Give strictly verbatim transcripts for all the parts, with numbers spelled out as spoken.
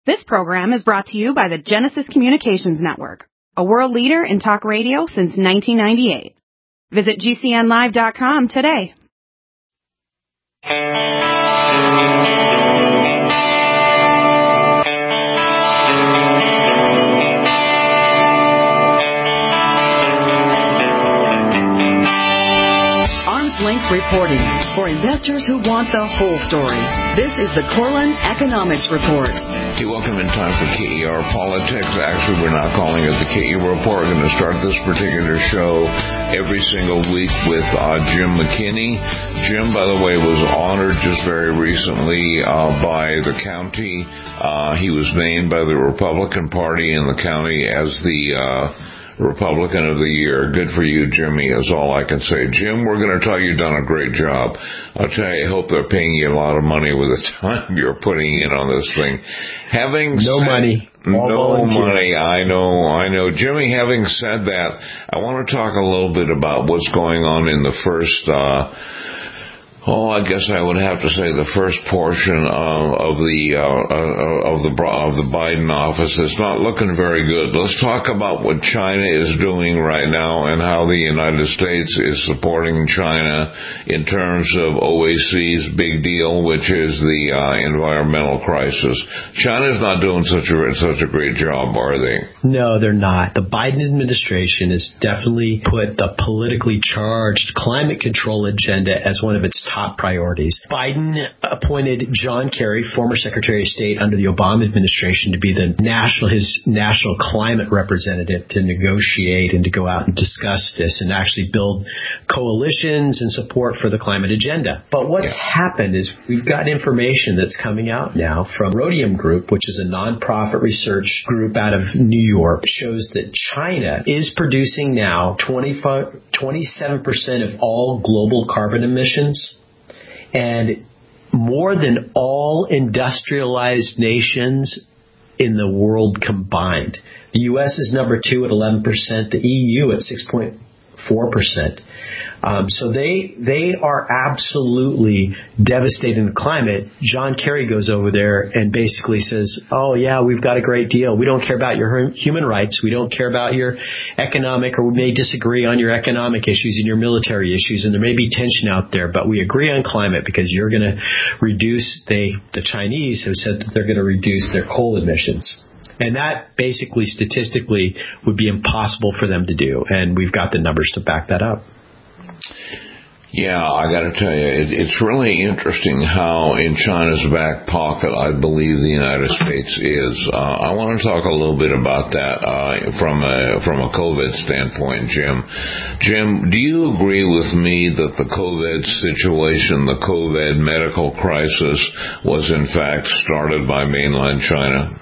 This program is brought to you by the Genesis Communications Network, a world leader in talk radio since nineteen ninety-eight. Visit G C N live dot com today. Length reporting for investors who want the whole story. This is the Corlin Economics Report. Hey, welcome in time for K E R Politics. Actually, we're not calling it the K E R Report. We're going to start this particular show every single week with uh, Jim McKinney. Jim, by the way, was honored just very recently uh, by the county. Uh, he was named by the Republican Party in the county as the uh, Republican of the Year. Good for you, Jimmy, is all I can say. Jim, we're going to tell you you've done a great job. I'll tell you, I hope they're paying you a lot of money with the time you're putting in on this thing. Having No said, money. All no volunteer. money, I know, I know. Jimmy, having said that, I want to talk a little bit about what's going on in the first, uh, Oh, I guess I would have to say the first portion of, of the uh, of the of the Biden office. It's not looking very good. Let's talk about what China is doing right now and how the United States is supporting China in terms of O A C's big deal, which is the uh, environmental crisis. China's not doing such a such a great job, are they? No, they're not. The Biden administration has definitely put the politically charged climate control agenda as one of its top priorities. Biden appointed John Kerry, former Secretary of State under the Obama administration, to be the national his national climate representative to negotiate and to go out and discuss this and actually build coalitions and support for the climate agenda. But what's yeah. happened is we've got information that's coming out now from Rhodium Group, which is a nonprofit research group out of New York, shows that China is producing now twenty-five, twenty-seven percent of all global carbon emissions, and more than all industrialized nations in the world combined. The U S is number two at eleven percent, the E U at six point four percent. Um, so they they are absolutely devastating the climate. John Kerry goes over there and basically says, oh, yeah, we've got a great deal. We don't care about your human rights. We don't care about your economic, or we may disagree on your economic issues and your military issues, and there may be tension out there, but we agree on climate because you're going to reduce, they, the Chinese have said that they're going to reduce their coal emissions. And that basically statistically would be impossible for them to do. And we've got the numbers to back that up. Yeah, I got to tell you, it, it's really interesting how in China's back pocket, I believe the United States is. Uh, I want to talk a little bit about that uh, from a from a COVID standpoint, Jim. Jim, do you agree with me that the COVID situation, the COVID medical crisis, was in fact started by mainland China?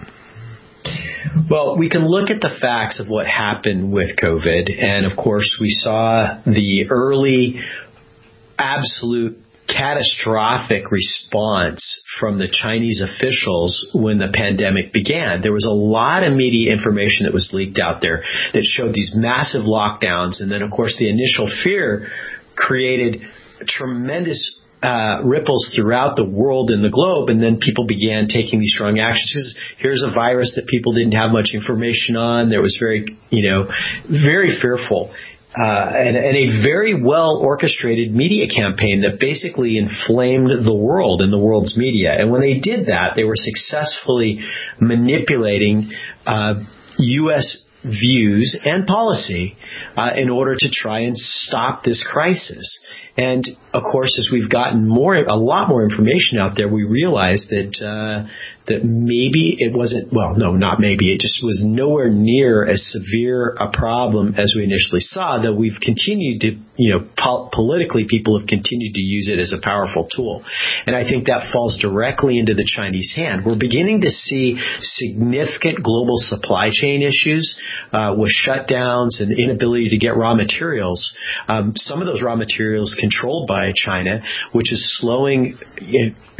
Well, we can look at the facts of what happened with COVID. And, of course, we saw the early absolute catastrophic response from the Chinese officials when the pandemic began. There was a lot of media information that was leaked out there that showed these massive lockdowns. And then, of course, the initial fear created tremendous Uh, ripples throughout the world and the globe, and then people began taking these strong actions. Here's a virus that people didn't have much information on. There was very, you know, very fearful. Uh, and, and a very well orchestrated media campaign that basically inflamed the world and the world's media. And when they did that, they were successfully manipulating uh, U S views and policy uh, in order to try and stop this crisis. And of course, as we've gotten more, a lot more information out there, we realized that uh, that maybe it wasn't, well, no, not maybe, it just was nowhere near as severe a problem as we initially saw, that we've continued to, you know, po- politically, people have continued to use it as a powerful tool. And I think that falls directly into the Chinese hand. We're beginning to see significant global supply chain issues uh, with shutdowns and inability to get raw materials. Um, some of those raw materials controlled by China, which is slowing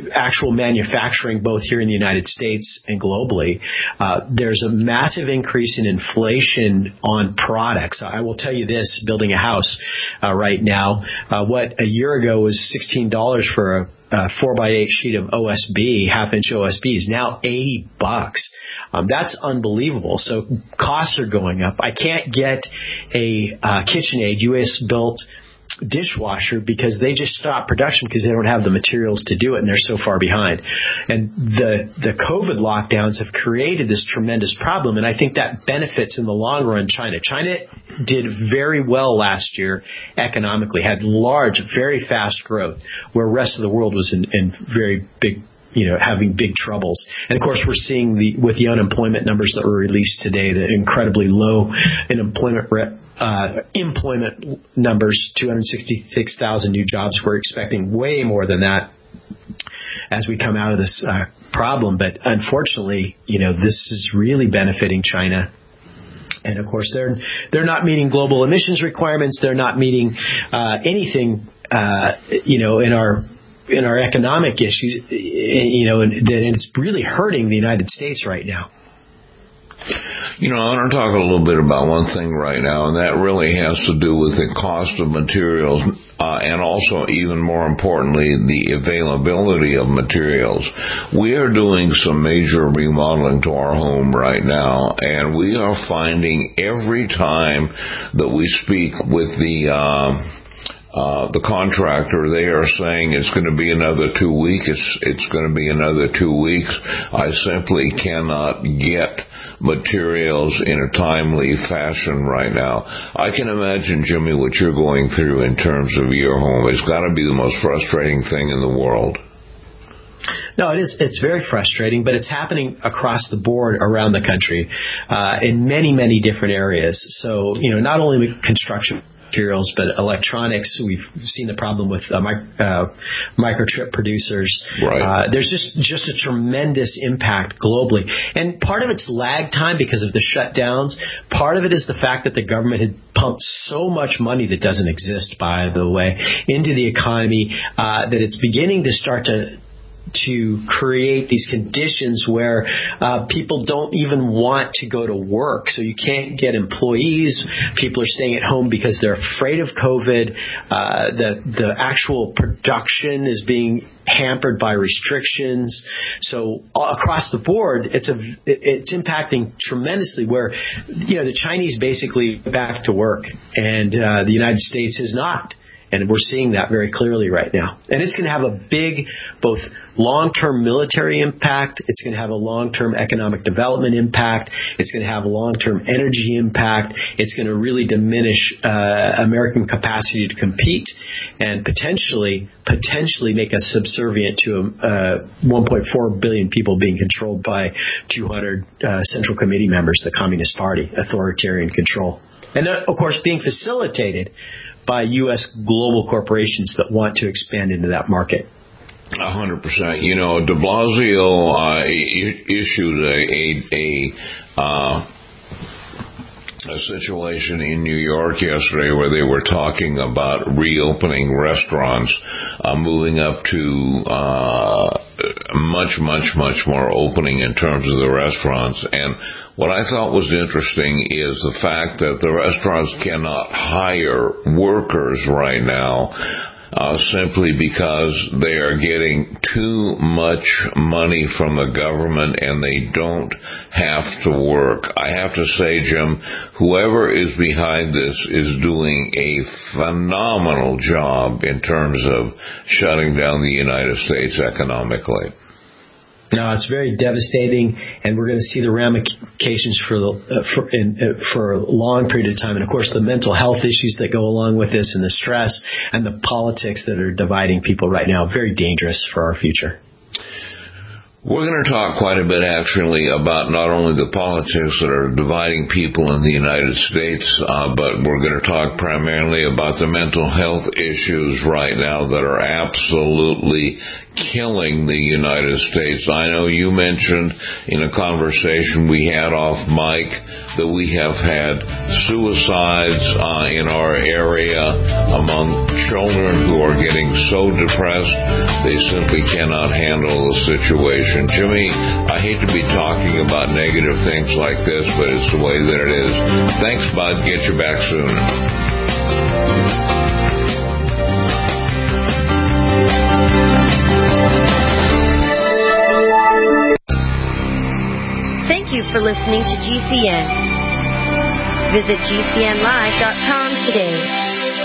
actual manufacturing, both here in the United States and globally. Uh, there's a massive increase in inflation on products. I will tell you this, building a house uh, right now, uh, what a year ago was sixteen dollars for a Uh, four by eight sheet of O S B, half inch O S B is now eighty bucks. Um, that's unbelievable. So costs are going up. I can't get a uh, KitchenAid U S built dishwasher because they just stopped production because they don't have the materials to do it and they're so far behind. And the the COVID lockdowns have created this tremendous problem, and I think that benefits in the long run China. China did very well last year economically, had large, very fast growth, where the rest of the world was in, in very big you know, having big troubles. And of course, we're seeing the, with the unemployment numbers that were released today, the incredibly low unemployment re- uh, employment numbers, two hundred sixty-six thousand new jobs. We're expecting way more than that as we come out of this uh, problem. But unfortunately, you know, this is really benefiting China. And of course, they're they're not meeting global emissions requirements. They're not meeting uh, anything, uh, you know, in our in our economic issues, you know, and, and it's really hurting the United States right now. You know, I want to talk a little bit about one thing right now, and that really has to do with the cost of materials uh, and also, even more importantly, the availability of materials. We are doing some major remodeling to our home right now, and we are finding every time that we speak with the uh, Uh, the contractor, they are saying it's going to be another two weeks. It's, it's going to be another two weeks. I simply cannot get materials in a timely fashion right now. I can imagine, Jimmy, what you're going through in terms of your home. It's got to be the most frustrating thing in the world. No, it is. It's very frustrating, but it's happening across the board around the country uh, in many, many different areas. So, you know, not only with construction materials, but electronics. We've seen the problem with uh, mic- uh, microchip producers. Right. Uh, there's just, just a tremendous impact globally. And part of it's lag time because of the shutdowns. Part of it is the fact that the government had pumped so much money that doesn't exist, by the way, into the economy uh, that it's beginning to start to to create these conditions where uh, people don't even want to go to work. So you can't get employees. People are staying at home because they're afraid of COVID. Uh, the, the actual production is being hampered by restrictions. So across the board, it's a, it's impacting tremendously where, you know, the Chinese basically back to work and uh, the United States is not. And we're seeing that very clearly right now. And it's going to have a big, both long-term military impact. It's going to have a long-term economic development impact. It's going to have a long-term energy impact. It's going to really diminish uh, American capacity to compete and potentially, potentially make us subservient to uh, one point four billion people being controlled by two hundred uh, Central Committee members, the Communist Party, authoritarian control. And, uh, of course, being facilitated by U S global corporations that want to expand into that market. A hundred percent. You know, de Blasio uh, issued a a, a, uh, a situation in New York yesterday where they were talking about reopening restaurants, uh, moving up to uh, much, much, much more opening in terms of the restaurants. And what I thought was interesting is the fact that the restaurants cannot hire workers right now uh, simply because they are getting too much money from the government and they don't have to work. I have to say, Jim, whoever is behind this is doing a phenomenal job in terms of shutting down the United States economically. No, it's very devastating, and we're going to see the ramifications for the, uh, for, in, uh, for a long period of time. And, of course, the mental health issues that go along with this and the stress and the politics that are dividing people right now, very dangerous for our future. We're going to talk quite a bit, actually, about not only the politics that are dividing people in the United States, uh, but we're going to talk primarily about the mental health issues right now that are absolutely killing the United States. I know you mentioned in a conversation we had off mic that we have had suicides uh, in our area among children who are getting so depressed they simply cannot handle the situation. Jimmy, I hate to be talking about negative things like this, but it's the way that it is. Thanks, bud. Get you back soon. Thank you for listening to G C N. Visit G C N live dot com today.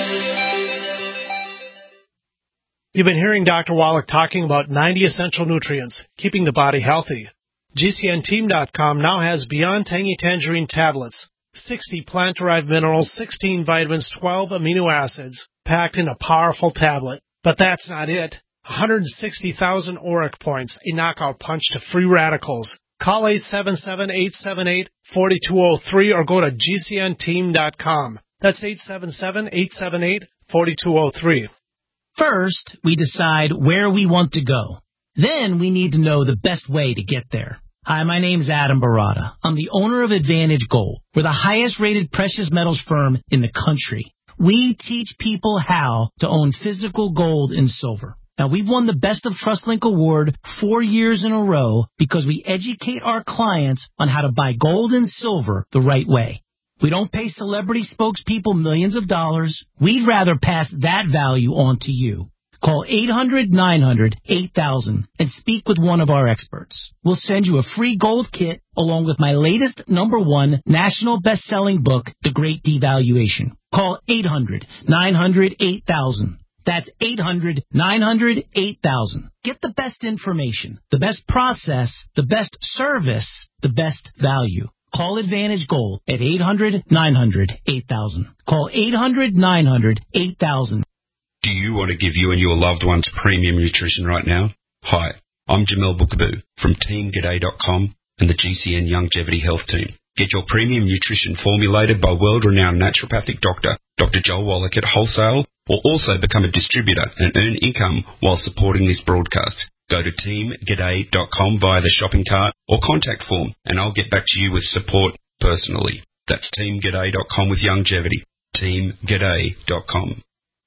You've been hearing Doctor Wallach talking about ninety essential nutrients, keeping the body healthy. G C N team dot com now has Beyond Tangy Tangerine tablets, sixty plant-derived minerals, sixteen vitamins, twelve amino acids, packed in a powerful tablet. But that's not it. one hundred sixty thousand auric points, a knockout punch to free radicals. Call eight seven seven, eight seven eight, four two zero three or go to G C N team dot com. That's eight seven seven, eight seven eight, four two zero three. First, we decide where we want to go. Then we need to know the best way to get there. Hi, my name's Adam Barata. I'm the owner of Advantage Gold. We're the highest-rated precious metals firm in the country. We teach people how to own physical gold and silver. Now, we've won the Best of TrustLink Award four years in a row because we educate our clients on how to buy gold and silver the right way. We don't pay celebrity spokespeople millions of dollars. We'd rather pass that value on to you. Call eight hundred, nine hundred, eight thousand and speak with one of our experts. We'll send you a free gold kit along with my latest number one national best-selling book, The Great Devaluation. Call eight hundred, nine hundred, eight thousand. That's eight hundred, nine hundred, eight thousand. Get the best information, the best process, the best service, the best value. Call Advantage Gold at eight hundred, nine hundred, eight thousand. Call eight hundred, nine hundred, eight thousand. Do you want to give you and your loved ones premium nutrition right now? Hi, I'm Jamel Bookaboo from Team G'day dot com and the G C N Longevity Health Team. Get your premium nutrition formulated by world-renowned naturopathic doctor, Doctor Joel Wallach at wholesale, or also become a distributor and earn income while supporting this broadcast. Go to Team G'day dot com via the shopping cart or contact form, and I'll get back to you with support personally. That's Team G'day dot com with longevity. Team G'day dot com.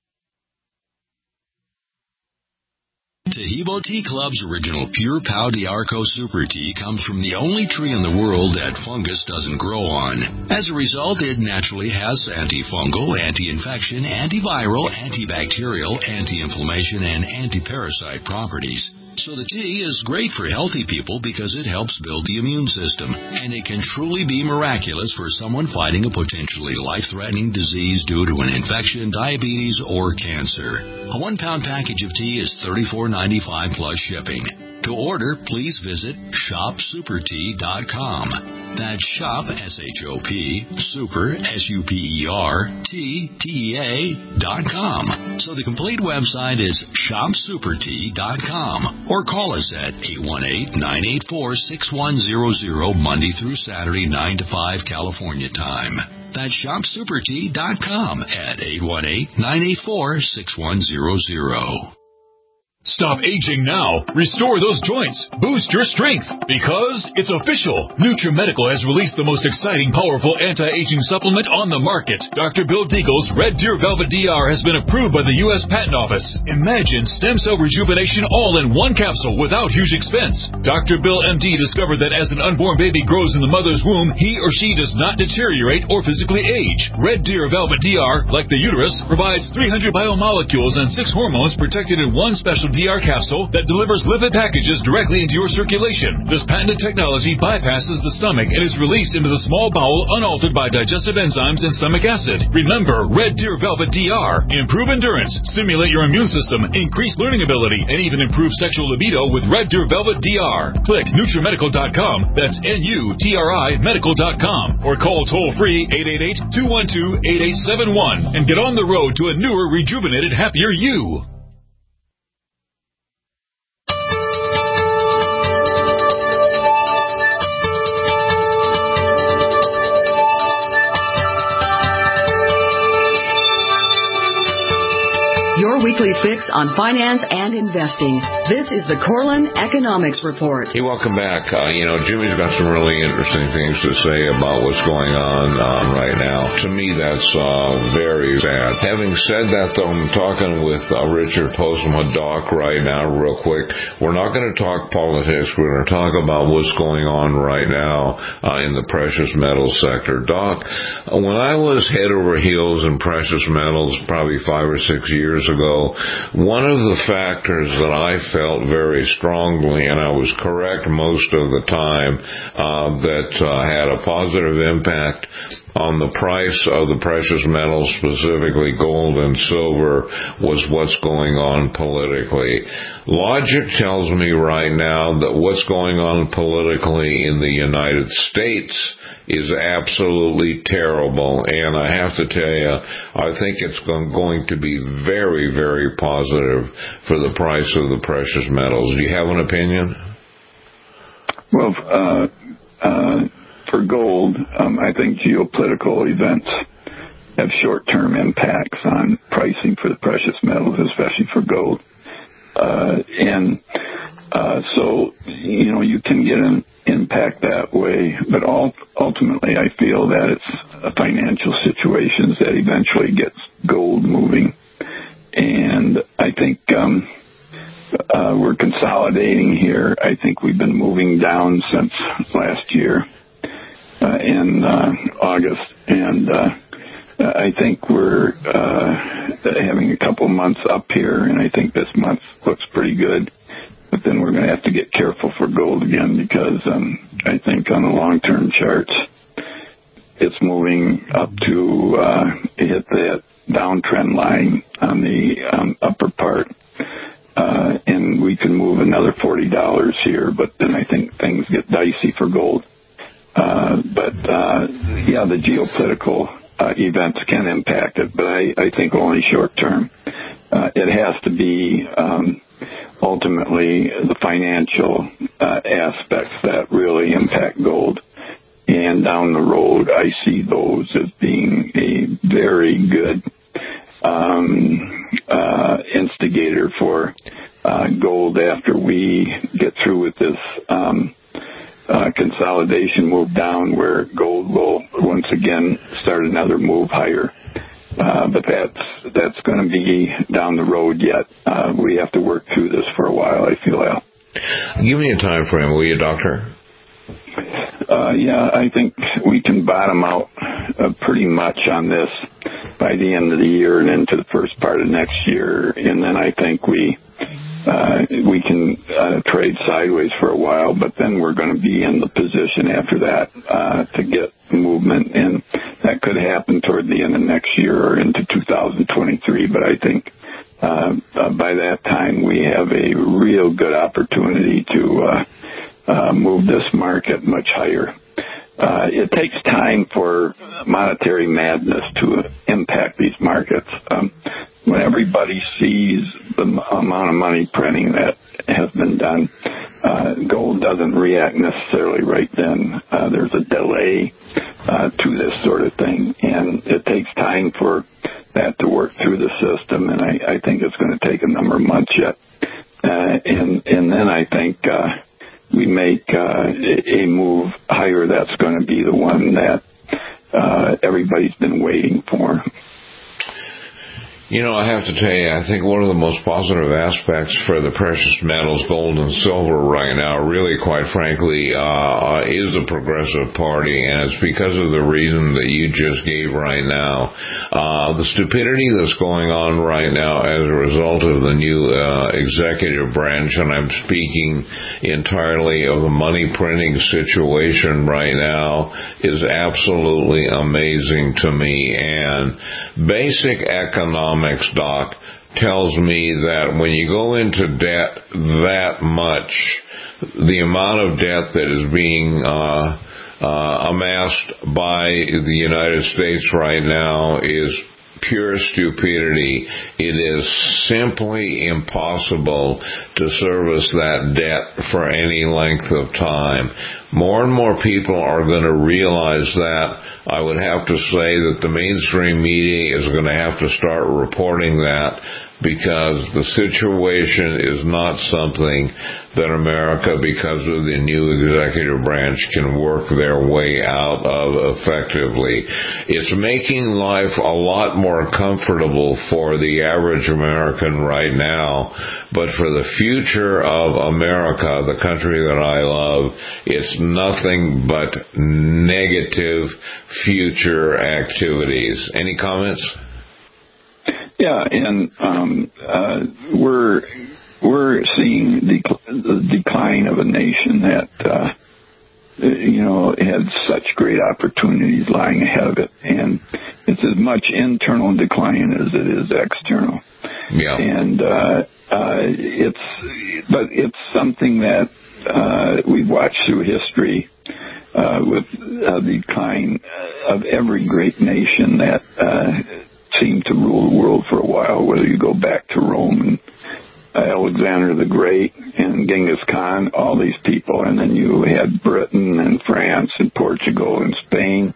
Tahibo Tea Club's original Pure Pau D'Arco Super Tea comes from the only tree in the world that fungus doesn't grow on. As a result, it naturally has antifungal, anti-infection, antiviral, antibacterial, anti-inflammation, and anti-parasite properties. So the tea is great for healthy people because it helps build the immune system, and it can truly be miraculous for someone fighting a potentially life-threatening disease due to an infection, diabetes, or cancer. A one-pound package of tea is thirty-four ninety-five plus shipping. To order, please visit shop super tea dot com. That's shop, S H O P, super, S U P E R, T, T E A, dot com. So the complete website is shop super tea dot com. Or call us at eight one eight, nine eight four, six one zero zero, Monday through Saturday, nine to five, California time. That's shop super tea dot com at eight one eight, nine eight four, six one zero zero. Stop aging now. Restore those joints. Boost your strength. Because it's official. NutriMedical has released the most exciting, powerful anti-aging supplement on the market. Doctor Bill Deagle's Red Deer Velvet D R has been approved by the U S Patent Office. Imagine stem cell rejuvenation all in one capsule without huge expense. Doctor Bill M D discovered that as an unborn baby grows in the mother's womb, he or she does not deteriorate or physically age. Red Deer Velvet D R, like the uterus, provides three hundred biomolecules and six hormones protected in one special D R capsule that delivers lipid packages directly into your circulation. This patented technology bypasses the stomach and is released into the small bowel unaltered by digestive enzymes and stomach acid. Remember, Red Deer Velvet D R. Improve endurance, stimulate your immune system, increase learning ability, and even improve sexual libido with Red Deer Velvet D R. Click NutriMedical dot com, that's N U T R I medical dot com, or call toll-free eight eight eight, two one two, eight eight seven one and get on the road to a newer, rejuvenated, happier you. weekly fix on finance and investing. This is the Corlin Economics Report. Hey, welcome back. Uh, you know, Jimmy's got some really interesting things to say about what's going on uh, right now. To me, that's uh, very sad. Having said that, though, I'm talking with uh, Richard Postma, Doc, right now, real quick. We're not going to talk politics. We're going to talk about what's going on right now uh, in the precious metals sector. Doc, when I was head over heels in precious metals probably five or six years ago, one of the factors that I felt very strongly, and I was correct most of the time, uh, that uh, had a positive impact on the price of the precious metals, specifically gold and silver, was what's going on politically. Logic tells me right now that what's going on politically in the United States is absolutely terrible, and I have to tell you, I think it's going to be very, very positive for the price of the precious metals. Do you have an opinion? Well, uh, uh, for gold, um, I think geopolitical events have short-term impacts on pricing for the precious metals, especially for gold. Uh, and uh, so, you know, you can get an impact that way, but all, ultimately I feel that it's financial situations that eventually gets gold moving. And I think um, uh, we're consolidating here. I think we've been moving down since last year. Uh, in uh, August, and uh, I think we're uh, having a couple months up here, and I think this month looks pretty good. But then we're going to have to get careful for gold again because um, I think on the long-term charts, it's moving up to uh, hit that downtrend line on the um, upper part. Uh, and we can move another forty dollars here, but then I think things get dicey for gold. Uh, but, uh, yeah, the geopolitical uh, events can impact it, but I, I think only short term. Uh, it has to be um, ultimately the financial uh, aspects that really impact gold. And down the road, I see those as being a very good um, uh, instigator for uh, gold after we get through with this um Uh, consolidation move down, where gold will once again start another move higher. Uh, but that's that's going to be down the road yet. Uh, we have to work through this for a while, I feel, Al. Give me a time frame, will you, Doctor? Uh, yeah, I think we can bottom out uh, pretty much on this by the end of the year and into the first part of next year. And then I think we Uh, we can uh, trade sideways for a while, but then we're going to be in the position after that uh, to get movement, and that could happen toward the end of next year or into two thousand twenty-three. But I think uh, uh, by that time we have a real good opportunity to uh, uh, move this market much higher. Uh, it takes time for monetary madness to impact these markets. Um, when everybody sees the amount of money printing that has been done, uh, gold doesn't react necessarily right then. Uh, there's a delay uh, to this sort of thing, and it takes time for that to work through the system, and I, I think it's going to take a number of months yet. Uh, and, and then I think uh, we make uh, a move higher that's going to be the one that uh, everybody's been waiting for. You know, I have to tell you, I think one of the most positive aspects for the precious metals, gold and silver right now, really, quite frankly, uh, is the Progressive Party, and it's because of the reason that you just gave right now. Uh, the stupidity that's going on right now as a result of the new uh, executive branch, and I'm speaking entirely of the money printing situation right now, is absolutely amazing to me. And basic economics, Doc, tells me that when you go into debt that much, the amount of debt that is being uh, uh, amassed by the United States right now is pure stupidity. It is simply impossible to service that debt for any length of time. More and more people are going to realize that. I would have to say that the mainstream media is going to have to start reporting that. because the situation is not something that America, because of the new executive branch, can work their way out of effectively. It's making life a lot more comfortable for the average American right now, but for the future of America, the country that I love, it's nothing but negative future activities. Any comments? Yeah, and um, uh, we're we're seeing the, the decline of a nation that uh, you know had such great opportunities lying ahead of it, and it's as much internal decline as it is external. Yeah, and uh, uh, it's but it's something that uh, we've watched through history uh, with uh, the decline of every great nation that. Uh, seemed to rule the world for a while, whether you go back to Rome and uh, Alexander the Great and Genghis Khan, all these people, and then you had Britain and France and Portugal and Spain,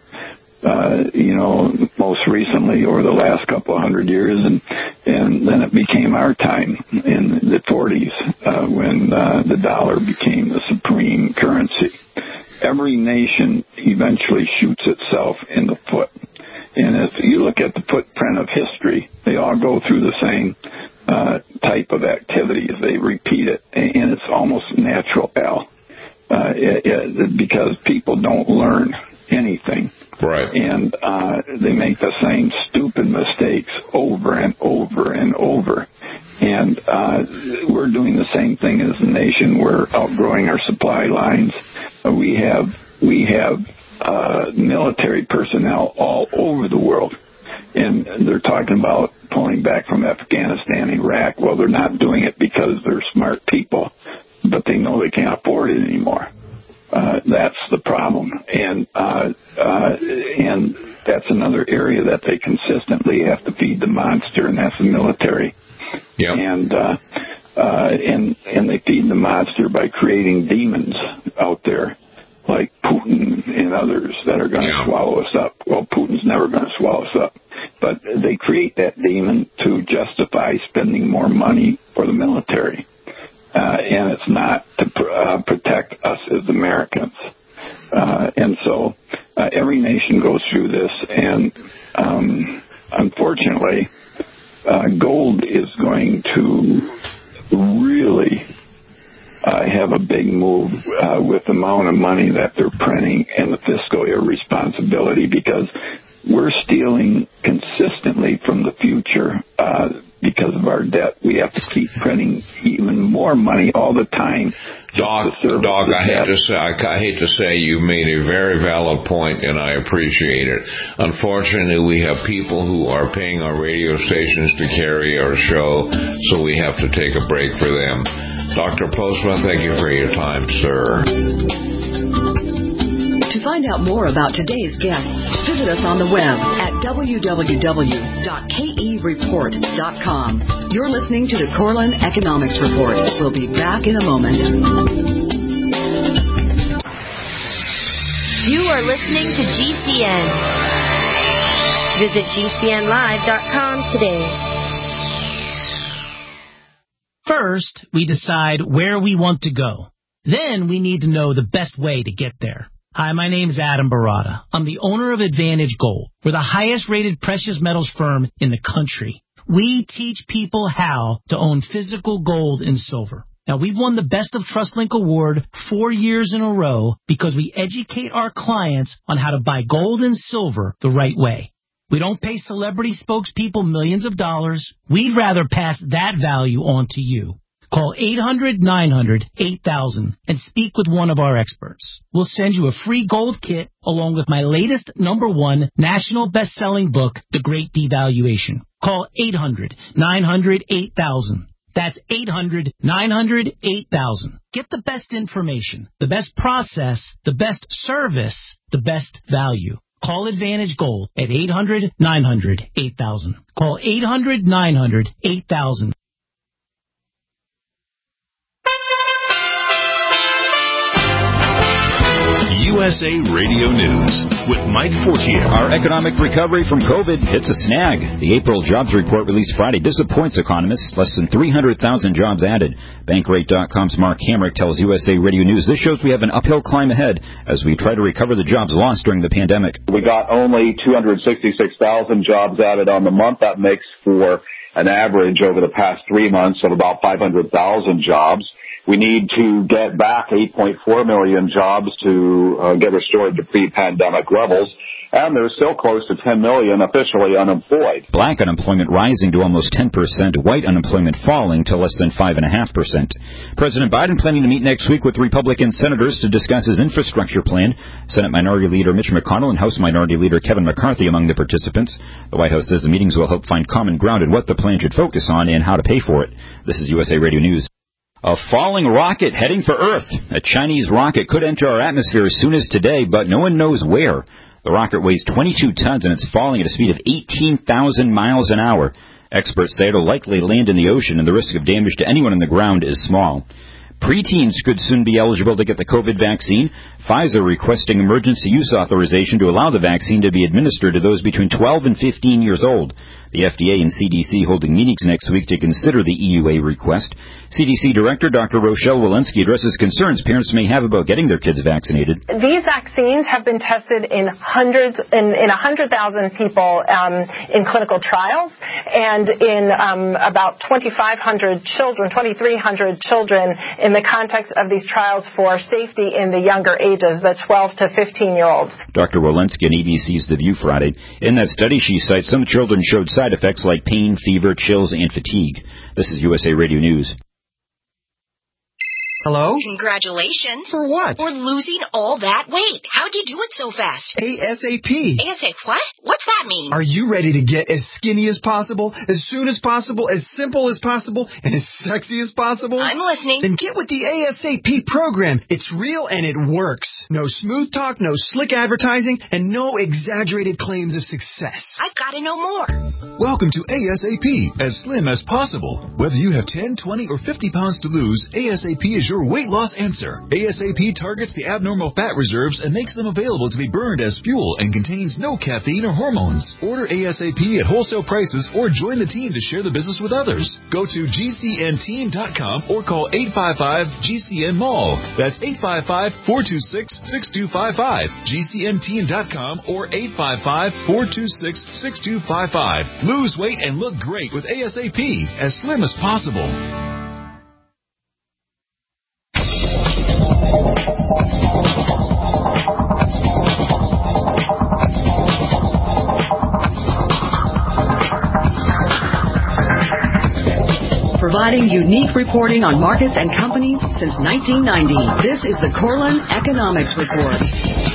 uh, you know, most recently over the last couple of hundred years, and, and then it became our time in the forties uh, when uh, the dollar became the supreme currency. Every nation eventually shoots itself in the foot. And if you look at the footprint of history, they all go through the same uh, type of activities. They repeat it, and it's almost natural, Al, uh, it, it, because people don't learn anything. Right. And uh, they make the same stupid mistakes over and over and over. And uh, we're doing the same thing as a nation. We're outgrowing our supply lines. Uh, we have we have. Uh, military personnel all over the world. And they're talking about pulling back from Afghanistan, Iraq. Well, they're not doing it because they're smart people, but they know they can't afford it anymore. Uh, that's the problem. And, uh, uh, and that's another area that they consistently have to feed the monster, and that's the military. Yep. And, uh, uh, and, and they feed the monster by creating demons out there, like Putin and others that are going to yeah. swallow us up. Well, Putin's never going to swallow us up. But they create that demon to justify spending more money for the military. Uh, and it's not to pr- uh, protect us as Americans. Uh, and so uh, every nation goes through this. And um, unfortunately, uh, gold is going to really... Uh, have a big move uh, with the amount of money that they're printing and the fiscal irresponsibility, because we're stealing consistently from the future uh, because of our debt. We have to keep printing even more money all the time. Doc, Doc, I hate to say, I, I hate to say you made a very valid point, and I appreciate it. Unfortunately, we have people who are paying our radio stations to carry our show, so we have to take a break for them. Doctor Postma, thank you for your time, sir. To find out more about today's guests, visit us on the web at w w w dot k e report dot com. You're listening to the Corlin Economics Report. We'll be back in a moment. You are listening to G C N. Visit g c n live dot com today. First, we decide where we want to go. Then we need to know the best way to get there. Hi, my name's Adam Barata. I'm the owner of Advantage Gold. We're the highest rated precious metals firm in the country. We teach people how to own physical gold and silver. Now, we've won the Best of TrustLink Award four years in a row because we educate our clients on how to buy gold and silver the right way. We don't pay celebrity spokespeople millions of dollars. We'd rather pass that value on to you. Call eight hundred nine hundred eight thousand and speak with one of our experts. We'll send you a free gold kit along with my latest number one national best-selling book, The Great Devaluation. Call eight hundred nine hundred eight thousand. That's eight hundred nine hundred eight thousand. Get the best information, the best process, the best service, the best value. Call Advantage Gold at eight hundred nine hundred eight thousand. Call eight hundred nine hundred eight thousand. U S A Radio News with Mike Fortier. Our economic recovery from COVID hits a snag. The April jobs report released Friday disappoints economists. Less than three hundred thousand jobs added. Bankrate dot com's Mark Hamrick tells U S A Radio News this shows we have an uphill climb ahead as we try to recover the jobs lost during the pandemic. We got only two hundred sixty-six thousand jobs added on the month. That makes for an average over the past three months of about five hundred thousand jobs. We need to get back eight point four million jobs to uh, get restored to pre-pandemic levels. And there's still close to ten million officially unemployed. Black unemployment rising to almost ten percent, white unemployment falling to less than five point five percent. President Biden planning to meet next week with Republican senators to discuss his infrastructure plan. Senate Minority Leader Mitch McConnell and House Minority Leader Kevin McCarthy among the participants. The White House says the meetings will help find common ground in what the plan should focus on and how to pay for it. This is U S A Radio News. A falling rocket heading for Earth. A Chinese rocket could enter our atmosphere as soon as today, but no one knows where. The rocket weighs twenty-two tons and it's falling at a speed of eighteen thousand miles an hour. Experts say it'll likely land in the ocean and the risk of damage to anyone on the ground is small. Preteens could soon be eligible to get the COVID vaccine. Pfizer requesting emergency use authorization to allow the vaccine to be administered to those between twelve and fifteen years old. The F D A and C D C holding meetings next week to consider the E U A request. C D C Director Doctor Rochelle Walensky addresses concerns parents may have about getting their kids vaccinated. These vaccines have been tested in hundreds, in, in one hundred thousand people um, in clinical trials and in um, about twenty-five hundred children, twenty-three hundred children in the context of these trials for safety in the younger ages, the twelve to fifteen year olds. Doctor Walensky on A B C's The View Friday. In that study, she cites some children showed side effects like pain, fever, chills, and fatigue. This is U S A Radio News. Hello? Congratulations. For what? For losing all that weight. How'd you do it so fast? ASAP. ASAP what? What's that mean? Are you ready to get as skinny as possible, as soon as possible, as simple as possible, and as sexy as possible? I'm listening. Then get with the ASAP program. It's real and it works. No smooth talk, no slick advertising, and no exaggerated claims of success. I've got to know more. Welcome to ASAP, as slim as possible. Whether you have ten, twenty, or fifty pounds to lose, ASAP is your weight loss answer. ASAP targets the abnormal fat reserves and makes them available to be burned as fuel and contains no caffeine or hormones. Order ASAP at wholesale prices or join the team to share the business with others. Go to G C N team dot com or call eight five five G C N mall. That's eight five five, four two six, six two five five. G C N team dot com or eight five five, four two six, six two five five. Lose weight and look great with ASAP, as slim as possible. Providing unique reporting on markets and companies since nineteen ninety. This is the Corlin Economics Report.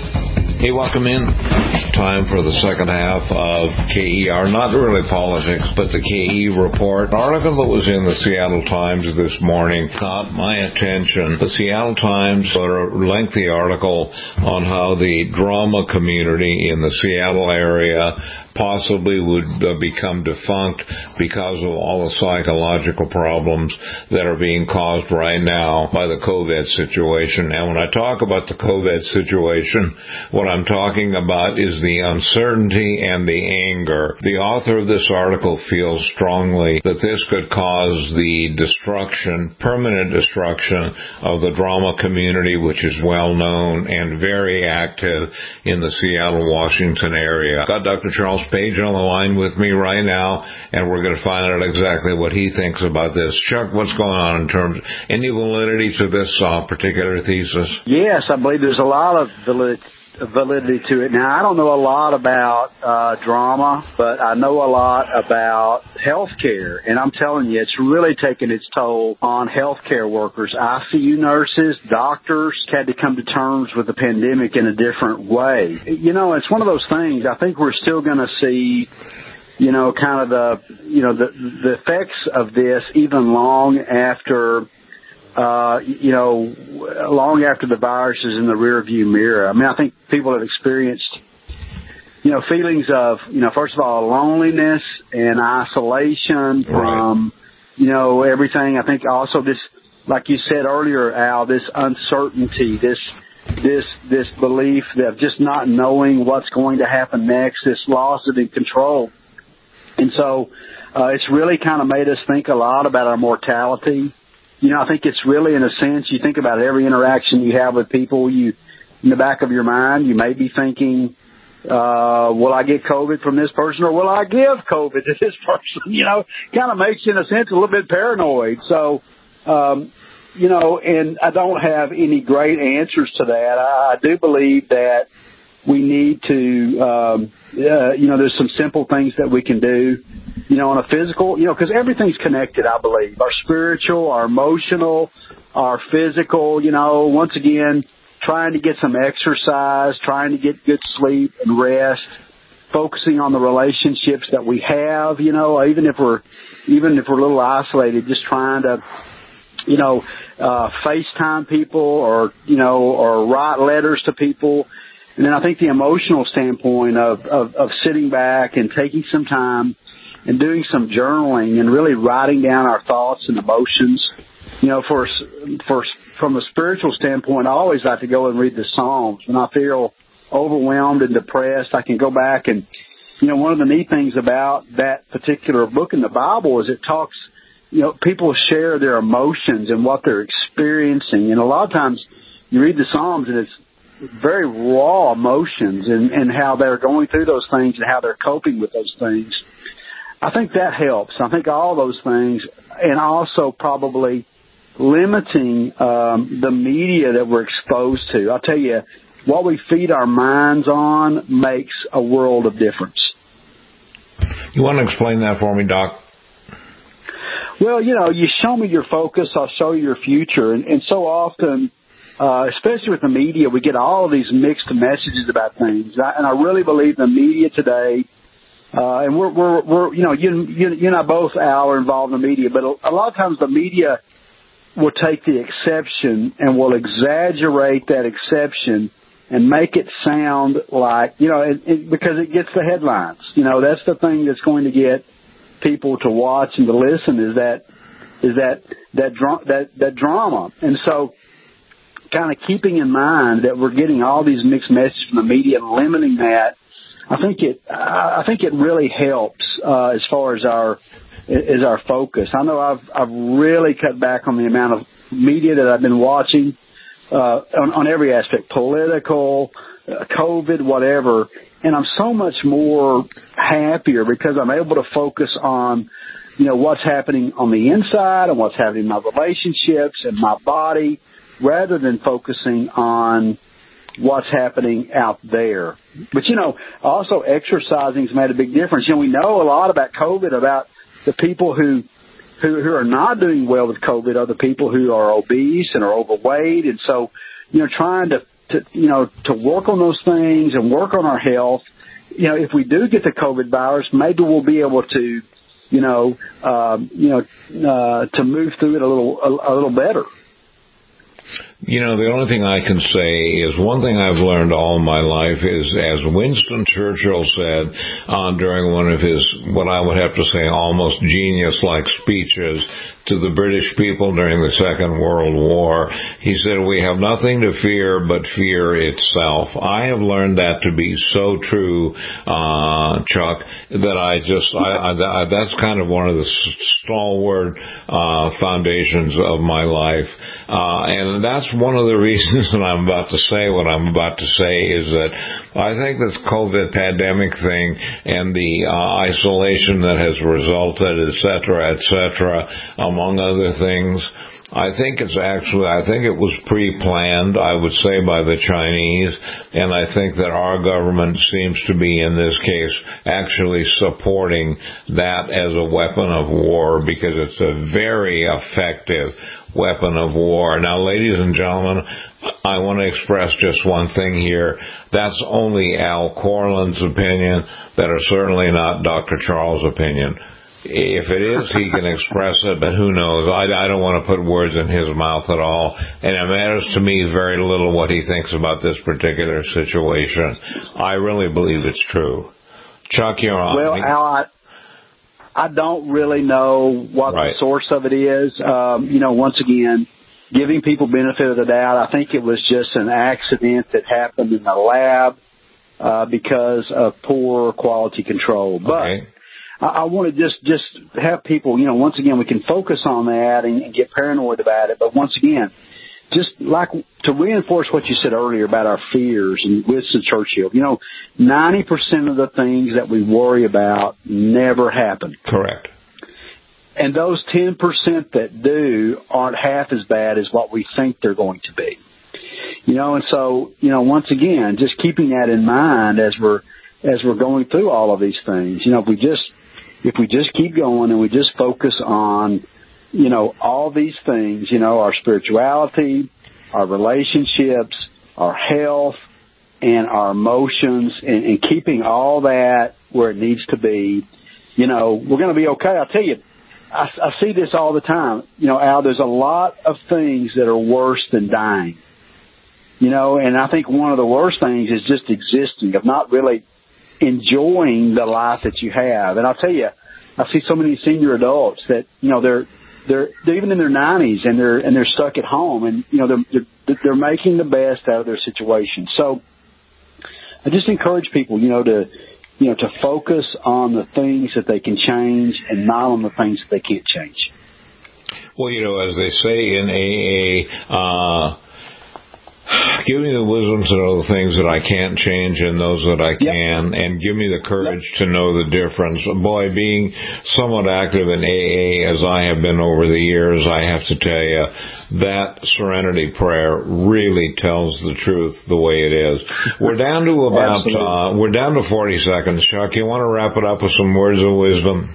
Hey, welcome in. Time for the second half of K E R. Not really politics, but the K E report. An article that was in the Seattle Times this morning caught my attention. The Seattle Times wrote a lengthy article on how the drama community in the Seattle area possibly would uh, become defunct because of all the psychological problems that are being caused right now by the COVID situation. And when I talk about the COVID situation, what I'm talking about is the uncertainty and the anger. The author of this article feels strongly that this could cause the destruction, permanent destruction of the drama community, which is well known and very active in the Seattle, Washington area. Got Doctor Charles Page on the line with me right now, and we're going to find out exactly what he thinks about this. Chuck, what's going on in terms, any validity to this uh, particular thesis? Yes, I believe there's a lot of validity. validity to it. Now, I don't know a lot about uh, drama, but I know a lot about healthcare, and I'm telling you, it's really taken its toll on healthcare workers. I C U nurses, doctors had to come to terms with the pandemic in a different way. You know, it's one of those things. I think we're still going to see, you know, kind of the, you know, the, the effects of this even long after Uh, you know, long after the virus is in the rearview mirror. I mean, I think people have experienced, you know, feelings of, you know, first of all, loneliness and isolation from, you know, everything. I think also this, like you said earlier, Al, this uncertainty, this this this belief of just not knowing what's going to happen next, this loss of control. And so uh, it's really kind of made us think a lot about our mortality. You know, I think it's really, in a sense, you think about every interaction you have with people, you, in the back of your mind, you may be thinking, uh, will I get COVID from this person, or will I give COVID to this person? You know, kind of makes you, in a sense, a little bit paranoid. So, um, you know, and I don't have any great answers to that. I, I do believe that we need to, um, uh, you know, there's some simple things that we can do, you know, on a physical, you know, because everything's connected, I believe. Our spiritual, our emotional, our physical, you know, once again, trying to get some exercise, trying to get good sleep and rest, focusing on the relationships that we have, you know, even if we're, even if we're a little isolated, just trying to, you know, uh, FaceTime people or, you know, or write letters to people. And then I think the emotional standpoint of, of, of sitting back and taking some time and doing some journaling and really writing down our thoughts and emotions. You know, for, for, from a spiritual standpoint, I always like to go and read the Psalms. When I feel overwhelmed and depressed, I can go back and, you know, one of the neat things about that particular book in the Bible is it talks, you know, people share their emotions and what they're experiencing. And a lot of times you read the Psalms and it's very raw emotions and, and how they're going through those things and how they're coping with those things. I think that helps. I think all those things, and also probably limiting um, the media that we're exposed to. I'll tell you, what we feed our minds on makes a world of difference. You want to explain that for me, Doc? Well, you know, you show me your focus, I'll show you your future. And, and so often, uh, especially with the media, we get all of these mixed messages about things. And I really believe the media today, uh, and we're, we're, we're, you know, you, you, you and I both, Al, are involved in the media, but a lot of times the media will take the exception and will exaggerate that exception and make it sound like, you know, it, it, because it gets the headlines. You know, that's the thing that's going to get people to watch and to listen is that, is that, that, dra- that, that drama. And so kind of keeping in mind that we're getting all these mixed messages from the media and limiting that, I think it, I think it really helps, uh, as far as our, is our focus. I know I've, I've really cut back on the amount of media that I've been watching, uh, on, on every aspect, political, uh, COVID, whatever. And I'm so much more happier because I'm able to focus on, you know, what's happening on the inside and what's happening in my relationships and my body rather than focusing on what's happening out there. But, you know, also exercising has made a big difference. You know, we know a lot about COVID, about the people who, who, who are not doing well with COVID are the people who are obese and are overweight. And so, you know, trying to, to, you know, to work on those things and work on our health. You know, if we do get the COVID virus, maybe we'll be able to, you know, um, you know, uh, to move through it a little, a, a little better. You know, the only thing I can say is one thing I've learned all my life is, as Winston Churchill said uh, during one of his, what I would have to say, almost genius-like speeches to the British people during the Second World War, he said, "We have nothing to fear but fear itself." I have learned that to be so true, uh, Chuck, that I just, I, I, that's kind of one of the stalwart uh, foundations of my life. Uh, and that's one of the reasons that I'm about to say what I'm about to say is that I think this COVID pandemic thing and the uh, isolation that has resulted, et cetera, et cetera, among other things, I think it's actually, I think it was pre-planned, I would say, by the Chinese, and I think that our government seems to be, in this case, actually supporting that as a weapon of war because it's a very effective weapon of war. Now, ladies and gentlemen, I want to express just one thing here. That's only Al Corland's opinion. That is certainly not Doctor Charles' opinion. If it is, he can express it, but who knows? I, I don't want to put words in his mouth at all, and it matters to me very little what he thinks about this particular situation. I really believe it's true. Chuck, you're on. Well, Al, I, I don't really know what right. the source of it is. Um, you know, once again, giving people benefit of the doubt. I think it was just an accident that happened in the lab uh, because of poor quality control. But okay. I, I want to just, just have people, you know, once again, we can focus on that and, and get paranoid about it. But once again, just like to reinforce what you said earlier about our fears and Winston Churchill, you know, ninety percent of the things that we worry about never happen. Correct. And those ten percent that do aren't half as bad as what we think they're going to be. You know, and so, you know, once again, just keeping that in mind as we're, as we're going through all of these things, you know, if we just, if we just keep going and we just focus on, you know, all these things, you know, our spirituality, our relationships, our health, and our emotions, and, and keeping all that where it needs to be, you know, we're going to be okay. I'll tell you, I, I see this all the time. You know, Al, there's a lot of things that are worse than dying. You know, and I think one of the worst things is just existing, of not really enjoying the life that you have. And I'll tell you, I see so many senior adults that, you know, they're, They're, they're even in their nineties and they're, and they're stuck at home, and, you know, they're, they're, they're making the best out of their situation. So I just encourage people, you know, to, you know, to focus on the things that they can change and not on the things that they can't change. Well, you know, as they say in A A, uh, give me the wisdom to know the things that I can't change and those that I can, yep. and give me the courage yep. to know the difference. Boy, being somewhat active in A A as I have been over the years, I have to tell you, that serenity prayer really tells the truth the way it is. We're down to about, uh, we're down to forty seconds. Chuck, you want to wrap it up with some words of wisdom?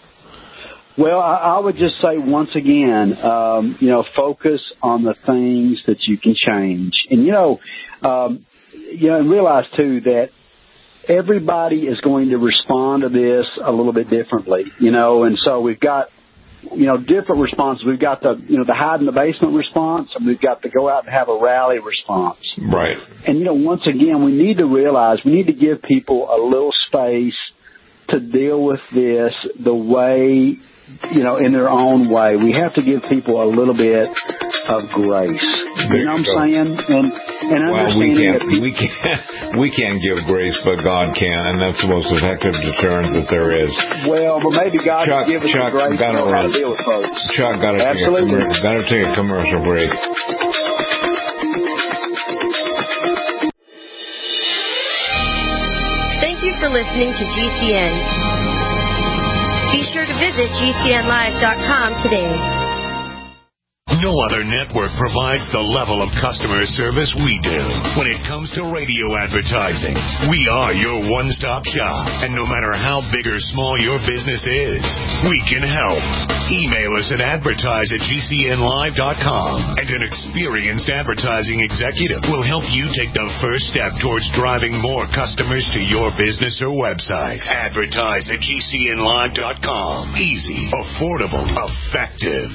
Well, I, I would just say once again, um, you know, focus on the things that you can change. And, you know, um, you know, and realize, too, that everybody is going to respond to this a little bit differently, you know, and so we've got, you know, different responses. We've got the, you know, the hide in the basement response, and we've got the go out and have a rally response. Right. And, you know, once again, we need to realize we need to give people a little space to deal with this the way, you know, in their own way. We have to give people a little bit of grace. You know what I'm saying? And, and well, we can't, we can't, we can't give grace, but God can, and that's the most effective deterrent that there is. Well, but maybe God Chuck, can give us Chuck, grace to know how to deal with folks. Chuck, gotta take, a, gotta take a commercial break. Thank you for listening to G C N. Be sure to visit G C N live dot com today. No other network provides the level of customer service we do when it comes to radio advertising. We are your one-stop shop, and no matter how big or small your business is, we can help. Email us at advertise at G C N live dot com, and an experienced advertising executive will help you take the first step towards driving more customers to your business or website. Advertise at G C N live dot com. Easy, affordable, effective.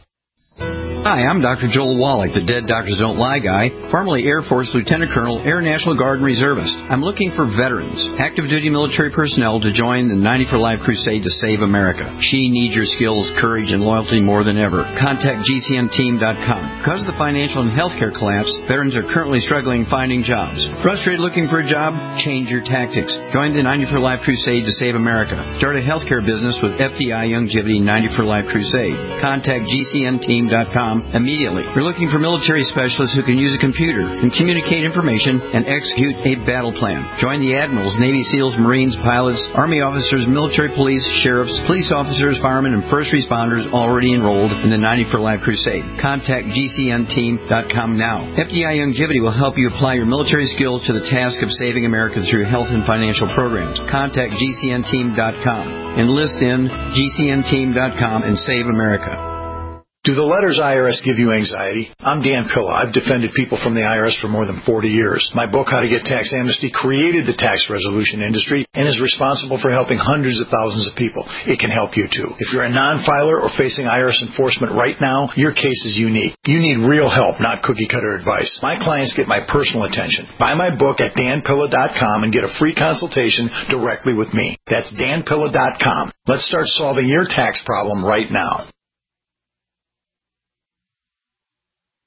Hi, I'm Doctor Joel Wallach, the Dead Doctors Don't Lie guy, formerly Air Force Lieutenant Colonel, Air National Guard and Reservist. I'm looking for veterans, active duty military personnel to join the ninety for Life crusade to save America. She needs your skills, courage, and loyalty more than ever. Contact G C N team dot com. Because of the financial and healthcare collapse, veterans are currently struggling finding jobs. Frustrated looking for a job? Change your tactics. Join the ninety for Life crusade to save America. Start a healthcare business with F D I Youngevity ninety for Life crusade. Contact G C N team dot com immediately. We're looking for military specialists who can use a computer and communicate information and execute a battle plan. Join the admirals, Navy SEALs, Marines, pilots, Army officers, military police, sheriffs, police officers, firemen, and first responders already enrolled in the ninety for Life crusade. Contact G C N team dot com now. F D I Youngevity will help you apply your military skills to the task of saving America through health and financial programs. Contact G C N team dot com. Enlist in G C N team dot com and save America. Do the letters I R S give you anxiety? I'm Dan Pilla. I've defended people from the I R S for more than forty years. My book, How to Get Tax Amnesty, created the tax resolution industry and is responsible for helping hundreds of thousands of people. It can help you, too. If you're a non-filer or facing I R S enforcement right now, your case is unique. You need real help, not cookie-cutter advice. My clients get my personal attention. Buy my book at Dan Pilla dot com and get a free consultation directly with me. That's Dan Pilla dot com. Let's start solving your tax problem right now.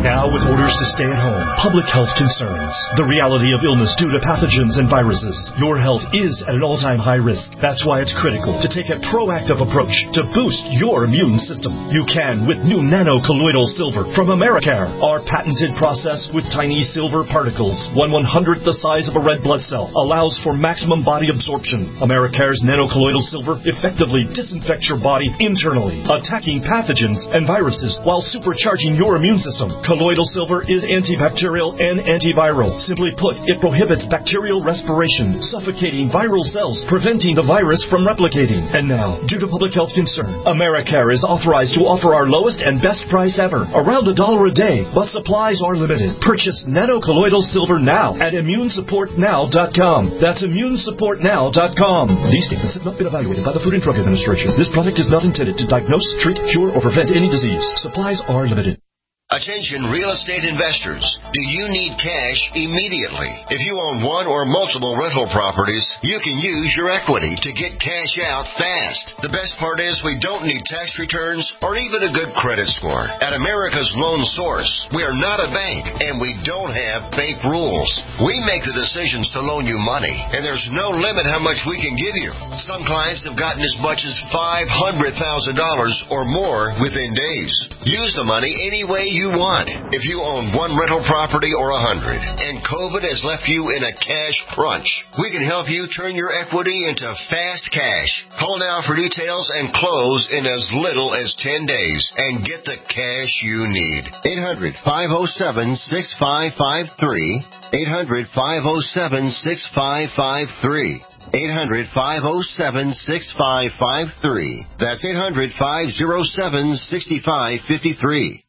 Now with orders to stay at home, public health concerns, the reality of illness due to pathogens and viruses, your health is at an all-time high risk. That's why it's critical to take a proactive approach to boost your immune system. You can with new nano-colloidal silver from Americare. Our patented process with tiny silver particles, one one-hundredth the size of a red blood cell, allows for maximum body absorption. Americare's nano-colloidal silver effectively disinfects your body internally, attacking pathogens and viruses while supercharging your immune system. Colloidal silver is antibacterial and antiviral. Simply put, it prohibits bacterial respiration, suffocating viral cells, preventing the virus from replicating. And now, due to public health concern, Americare is authorized to offer our lowest and best price ever, around a dollar a day, but supplies are limited. Purchase nano-colloidal silver now at immune support now dot com. That's immune support now dot com. These statements have not been evaluated by the Food and Drug Administration. This product is not intended to diagnose, treat, cure, or prevent any disease. Supplies are limited. Attention real estate investors. Do you need cash immediately? If you own one or multiple rental properties, you can use your equity to get cash out fast. The best part is we don't need tax returns or even a good credit score. At America's Loan Source, we are not a bank and we don't have bank rules. We make the decisions to loan you money, and there's no limit how much we can give you. Some clients have gotten as much as five hundred thousand dollars or more within days. Use the money any way you you want. If you own one rental property or a hundred, and COVID has left you in a cash crunch, we can help you turn your equity into fast cash. Call now for details and close in as little as ten days and get the cash you need. eight hundred, five oh seven, six five five three. eight hundred, five oh seven, six five five three. eight hundred, five oh seven, six five five three. That's eight hundred, five oh seven, six five five three.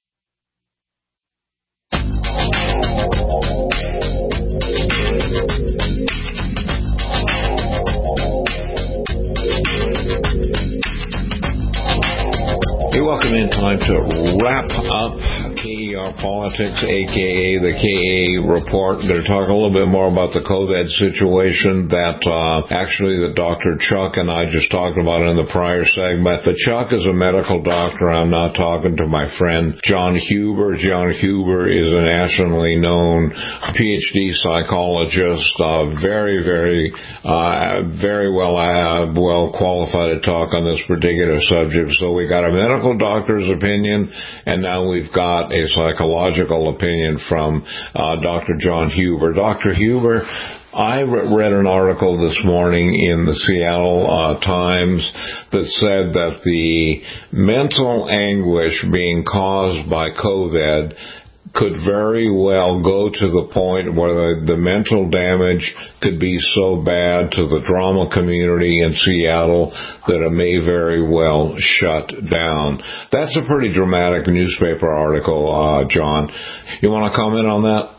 Hey, welcome in. Time to wrap up K E R Politics, a k a the K A Report. I'm going to talk a little bit more about the COVID situation that uh, actually that Doctor Chuck and I just talked about in the prior segment. But Chuck is a medical doctor. I'm not talking to my friend John Huber. John Huber is a nationally known P H D psychologist, uh, very, very, uh, very well, uh, well qualified to talk on this particular subject. So we got a medical doctor's opinion, and now we've got a psychological opinion from uh, Doctor John Huber. Doctor Huber, I read an article this morning in the Seattle uh, Times that said that the mental anguish being caused by COVID could very well go to the point where the, the mental damage could be so bad to the drama community in Seattle that it may very well shut down. That's a pretty dramatic newspaper article, uh, John. You want to comment on that?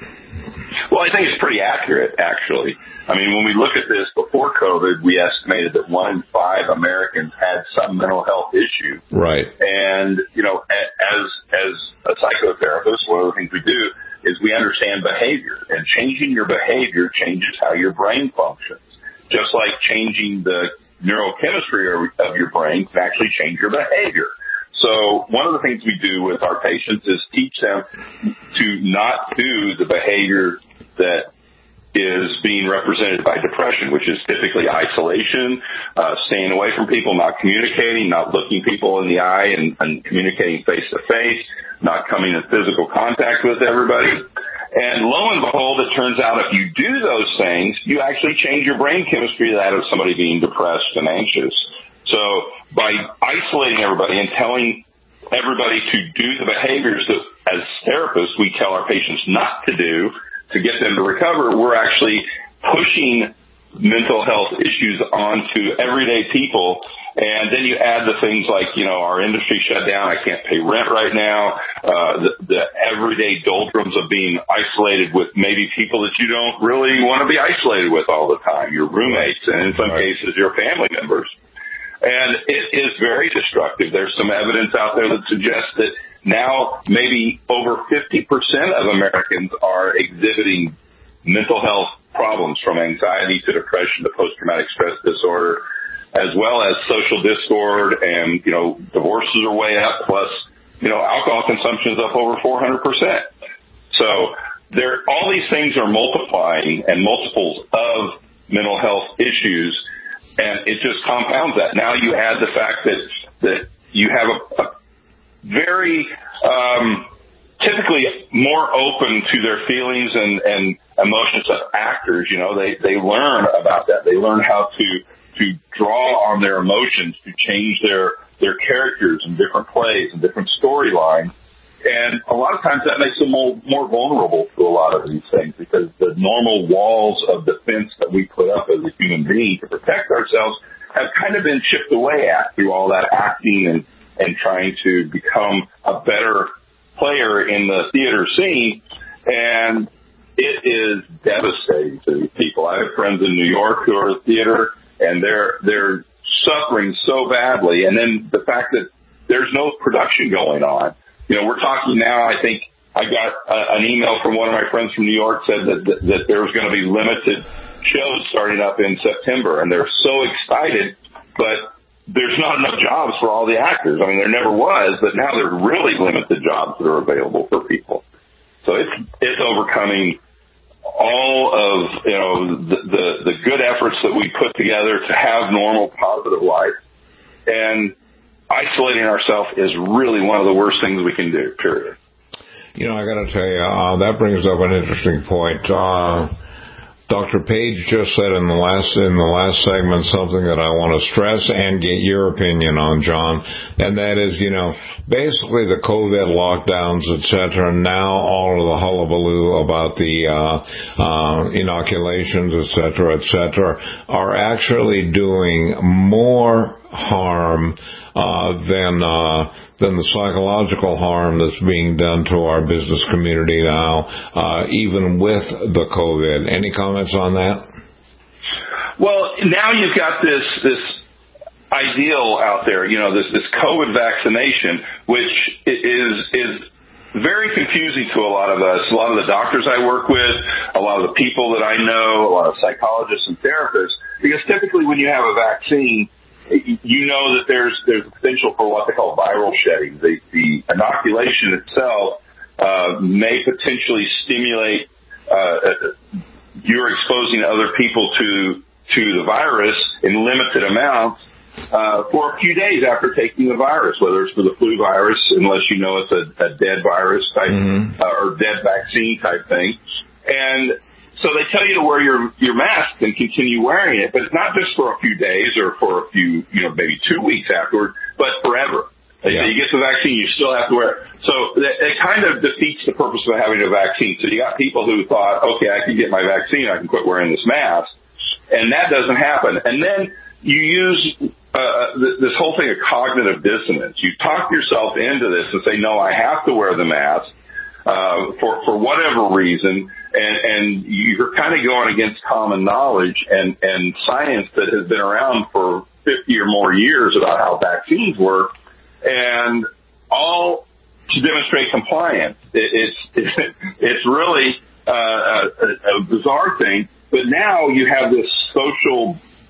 Well, I think it's pretty accurate, actually. I mean, when we look at this before COVID, we estimated that one in five Americans had some mental health issue. Right. And, you know, as as a psychotherapist, one of the things we do is we understand behavior. And changing your behavior changes how your brain functions. Just like changing the neurochemistry of your brain can actually change your behavior. So one of the things we do with our patients is teach them to not do the behavior that is being represented by depression, which is typically isolation, uh, staying away from people, not communicating, not looking people in the eye and, and communicating face to face, not coming in physical contact with everybody. And lo and behold, it turns out if you do those things, you actually change your brain chemistry to that of somebody being depressed and anxious. So by isolating everybody and telling everybody to do the behaviors that as therapists we tell our patients not to do to get them to recover, we're actually pushing mental health issues onto everyday people. And then you add the things like, you know, our industry shut down, I can't pay rent right now, uh, the, the everyday doldrums of being isolated with maybe people that you don't really want to be isolated with all the time, your roommates, and in some right. cases your family members. And it is very destructive. There's some evidence out there that suggests that now maybe over fifty percent of Americans are exhibiting mental health problems, from anxiety to depression to post-traumatic stress disorder, as well as social discord, and, you know, divorces are way up, plus you know, alcohol consumption is up over four hundred percent. So there, all these things are multiplying and multiples of mental health issues, and it just compounds that. Now you add the fact that that you have a, a very um, typically more open to their feelings and, and emotions of actors. You know, they they learn about that. They learn how to to draw on their emotions to change their their characters in different plays and different storylines. And a lot of times that makes them more, more vulnerable to a lot of these things, because the normal walls of defense that we put up as a human being to protect ourselves have kind of been chipped away at through all that acting and, and trying to become a better player in the theater scene. And it is devastating to these people. I have friends in New York who are in theater, and they're they're suffering so badly. And then the fact that there's no production going on. You know, we're talking now, I think I got uh, an email from one of my friends from New York said that, that, that there was going to be limited shows starting up in September, and they're so excited, but there's not enough jobs for all the actors. I mean, there never was, but now there's really limited jobs that are available for people. So it's, it's overcoming all of, you know, the, the, the good efforts that we put together to have normal, positive life. And isolating ourselves is really one of the worst things we can do, period. You know, I got to tell you, uh, that brings up an interesting point. Uh, Doctor Page just said in the last in the last segment something that I want to stress and get your opinion on, John, and that is, you know, basically the COVID lockdowns, et cetera. Now all of the hullabaloo about the uh, uh, inoculations, et cetera, et cetera, are actually doing more harm Uh, than uh, than the psychological harm that's being done to our business community now, uh, even with the COVID. Any comments on that? Well, now you've got this this ideal out there, you know, this this COVID vaccination, which is is very confusing to a lot of us. A lot of the doctors I work with, a lot of the people that I know, a lot of psychologists and therapists, because typically when you have a vaccine, you know that there's there's potential for what they call viral shedding. The, the inoculation itself uh, may potentially stimulate. Uh, you're exposing other people to to the virus in limited amounts uh, for a few days after taking the virus, whether it's for the flu virus, unless you know it's a, a dead virus type mm-hmm. uh, or dead vaccine type thing, and so they tell you to wear your, your mask and continue wearing it, but it's not just for a few days or for a few, you know, maybe two weeks afterward, but forever. Yeah. You get the vaccine, you still have to wear it. So that, it kind of defeats the purpose of having a vaccine. So you got people who thought, okay, I can get my vaccine, I can quit wearing this mask, and that doesn't happen. And then you use uh, this whole thing of cognitive dissonance. You talk yourself into this and say, no, I have to wear the mask. Uh, for, for whatever reason, and, and you're kind of going against common knowledge and, and science that has been around for fifty or more years about how vaccines work, and all to demonstrate compliance. It, it's, it, it's really uh, a, a bizarre thing, but now you have this social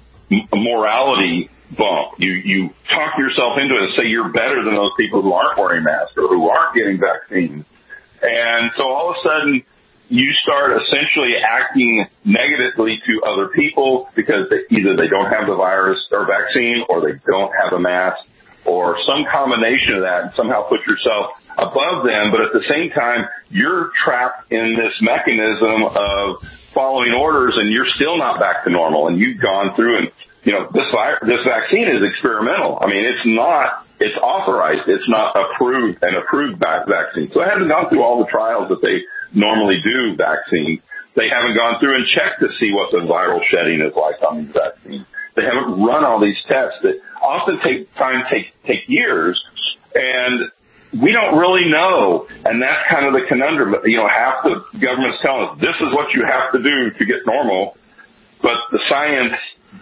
morality bump. You, you talk yourself into it and say you're better than those people who aren't wearing masks or who aren't getting vaccines. And so all of a sudden, you start essentially acting negatively to other people because they, either they don't have the virus or vaccine, or they don't have a mask, or some combination of that, and somehow put yourself above them. But at the same time, you're trapped in this mechanism of following orders, and you're still not back to normal. And you've gone through, and you know this virus, this vaccine is experimental. I mean, it's not. It's authorized. It's not approved, an approved vaccine. So it hasn't gone through all the trials that they normally do vaccines. They haven't gone through and checked to see what the viral shedding is like on these vaccines. They haven't run all these tests that often take time, take, take years. And we don't really know. And that's kind of the conundrum. You know, half the government's telling us this is what you have to do to get normal. But the science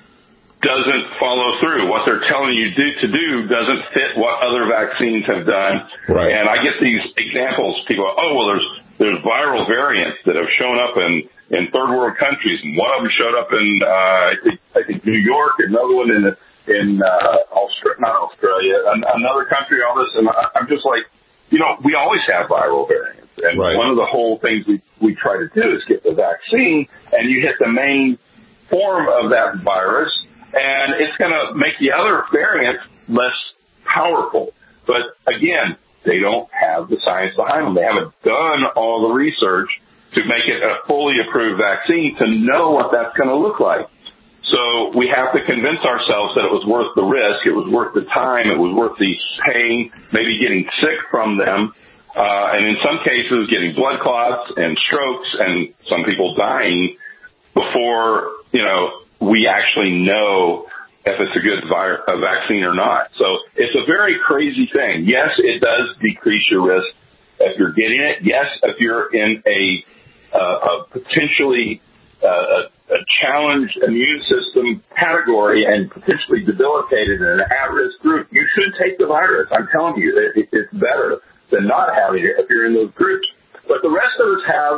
doesn't follow through. What they're telling you do, to do doesn't fit what other vaccines have done. Right. And I get these examples. People go, oh, well, there's there's viral variants that have shown up in, in third world countries, and one of them showed up in uh, I think I think New York, another one in in uh, Australia, not Australia, an, another country. All this, and I, I'm just like, you know, we always have viral variants. And right. one of the whole things we, we try to do is get the vaccine, and you hit the main form of that virus, and it's going to make the other variants less powerful. But again, they don't have the science behind them. They haven't done all the research to make it a fully approved vaccine to know what that's going to look like. So we have to convince ourselves that it was worth the risk, it was worth the time, it was worth the pain, maybe getting sick from them, uh, and in some cases getting blood clots and strokes and some people dying before, you know, we actually know if it's a good vi- a vaccine or not. So it's a very crazy thing. Yes, it does decrease your risk if you're getting it. Yes, if you're in a, uh, a potentially uh, a, a challenged immune system category and potentially debilitated in an at-risk group, you should take the virus. I'm telling you, it, it's better than not having it if you're in those groups. But the rest of us have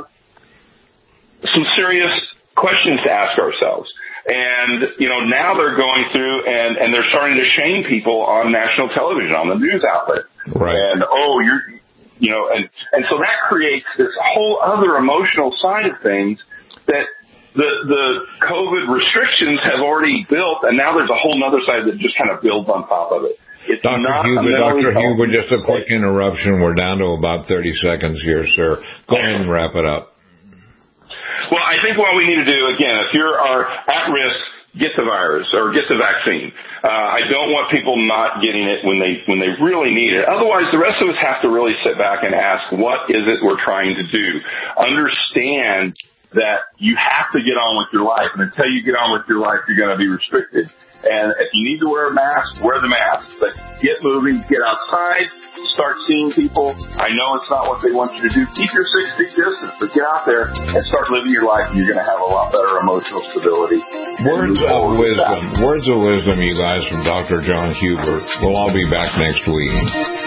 some serious questions to ask ourselves. And, you know, now they're going through and, and they're starting to shame people on national television, on the news outlet. Right. And, oh, you're, you know, and, and so that creates this whole other emotional side of things that the, the COVID restrictions have already built, and now there's a whole other side that just kind of builds on top of it. It's Doctor not Huber, Doctor Huber, just a quick interruption. We're down to about thirty seconds here, sir. Go ahead and wrap it up. Well, I think what we need to do, again, if you are at risk, get the virus or get the vaccine. Uh, I don't want people not getting it when they when they really need it. Otherwise, the rest of us have to really sit back and ask, what is it we're trying to do? Understand that you have to get on with your life. And until you get on with your life, you're going to be restricted. And if you need to wear a mask, wear the mask. But get moving, get outside, start seeing people. I know it's not what they want you to do. Keep your six feet distance, but get out there and start living your life, and you're going to have a lot better emotional stability. Words of wisdom. Words of wisdom, you guys, from Doctor John Huber. We'll all be back next week.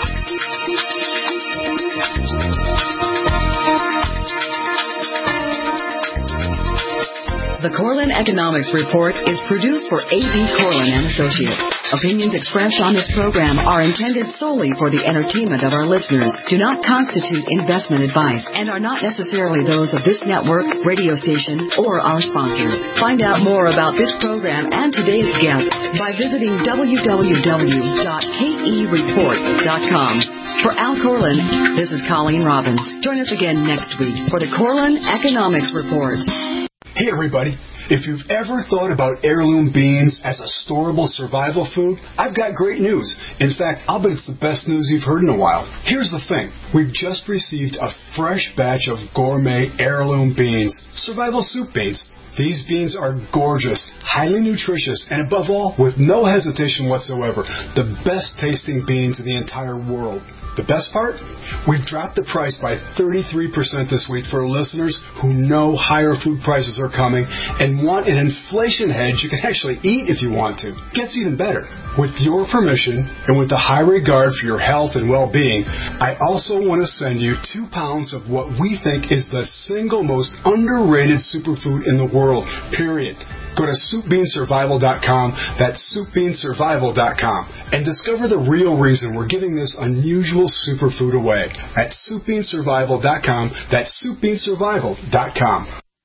The Corlin Economics Report is produced for A B Corlin and Associates. Opinions expressed on this program are intended solely for the entertainment of our listeners, do not constitute investment advice, and are not necessarily those of this network, radio station, or our sponsors. Find out more about this program and today's guest by visiting w w w dot k e report dot com. For Al Corlin, this is Colleen Robbins. Join us again next week for the Corlin Economics Report. Hey everybody, if you've ever thought about heirloom beans as a storable survival food, I've got great news. In fact, I'll bet it's the best news you've heard in a while. Here's the thing. We've just received a fresh batch of gourmet heirloom beans, survival soup beans. These beans are gorgeous, highly nutritious, and above all, with no hesitation whatsoever, the best tasting beans in the entire world. The best part? We've dropped the price by thirty-three percent this week for listeners who know higher food prices are coming and want an inflation hedge you can actually eat if you want to. Gets even better. With your permission and with the high regard for your health and well-being, I also want to send you two pounds of what we think is the single most underrated superfood in the world, period. Go to soup bean survival dot com, that's soup bean survival dot com, and discover the real reason we're giving this unusual superfood away at soup bean survival dot com, that's soup bean survival dot com.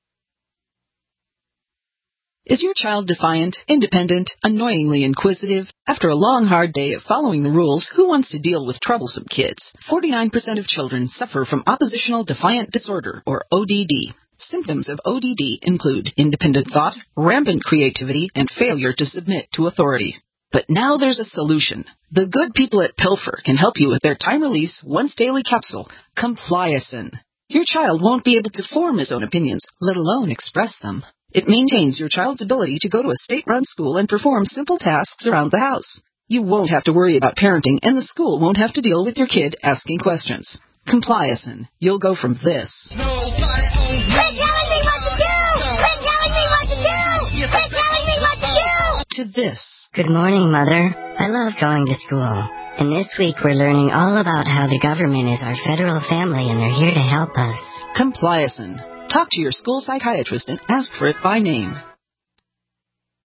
Is your child defiant, independent, annoyingly inquisitive? After a long, hard day of following the rules, who wants to deal with troublesome kids? forty-nine percent of children suffer from oppositional defiant disorder, or O D D. Symptoms of O D D include independent thought, rampant creativity, and failure to submit to authority. But now there's a solution. The good people at Pilfer can help you with their time-release, once-daily capsule, Compliacin. Your child won't be able to form his own opinions, let alone express them. It maintains your child's ability to go to a state-run school and perform simple tasks around the house. You won't have to worry about parenting, and the school won't have to deal with your kid asking questions. Compliacin. You'll go from this. Quit telling me what to do! Quit telling me what to do! Quit telling me what to do! To this. Good morning, Mother. I love going to school. And this week we're learning all about how the government is our federal family and they're here to help us. Compliacin. Talk to your school psychiatrist and ask for it by name.